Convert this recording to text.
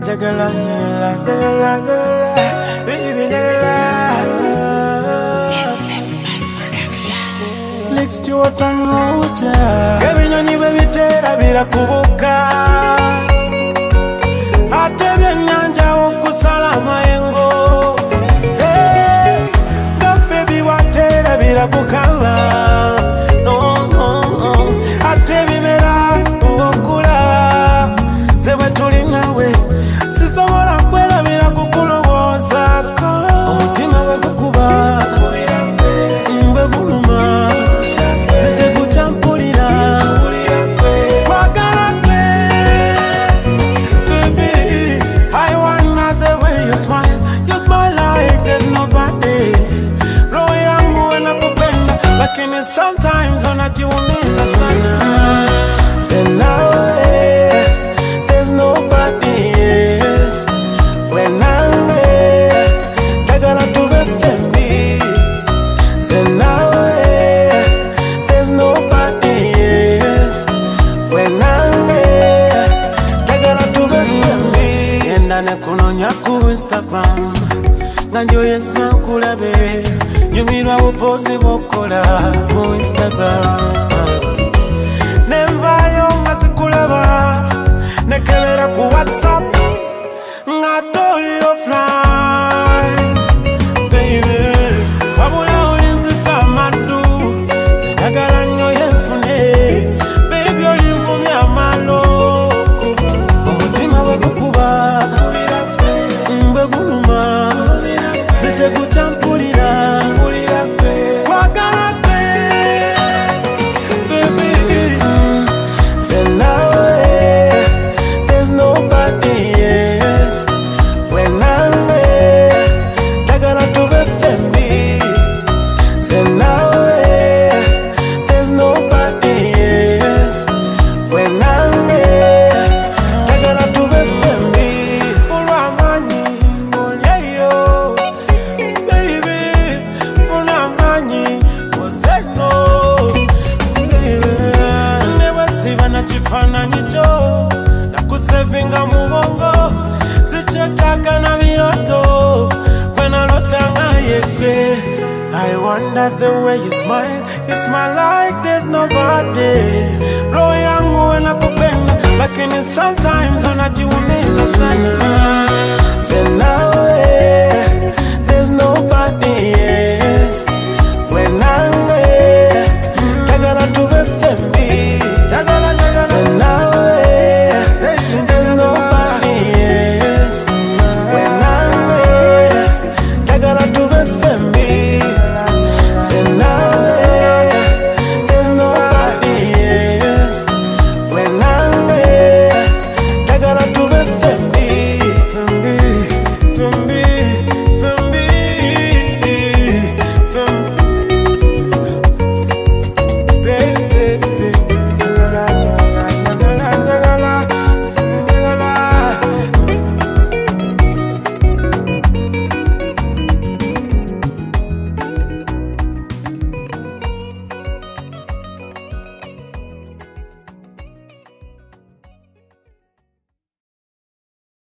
Jagala, baby, Slick Stewart and Roja. Kevin ni baby tera bila kubuka. Atebya nyanja okusala mayengo. Hey, go baby watera bila kukala. No, no, no. Atebya mera okula. Zewe tuli nawe. Sisobola kwera bila kukulowoza ko. Omutima we gukuba. Mbe guluma. Lakini sometimes unajiumiza sana. Say now there's nobody else. When I'm there, I gotta do it for me. Say now there's nobody else. When I'm there, I gotta do it for me. Yenda nekunonya ku Instagram, nganjo yenza kulabe. Nyumirwa bupozi bukola ku Instagram. Nemvayo nga sikulaba, nekebera ku WhatsApp, nga toli offline. Baby, wabula olinzisa amaddu, zinjagala nnyo yenfune. Baby, olinvumya amaloko, omutima we gukuba, mbe guluma, zitekucampulira. There's nobody else. When I'm there, I gotta do it for me. Say now there's nobody else. When I'm there, I gotta do it for me. Uramani, moleyo, baby. Uramani, mozeno, baby. Never see when chifana nicho. Kusevinga mubongo sichetaka na viroto kwena lotanga yeke. I wonder the way you smile like there's nobody. Roho yangu inakupenda lakini sometimes unajiumiza.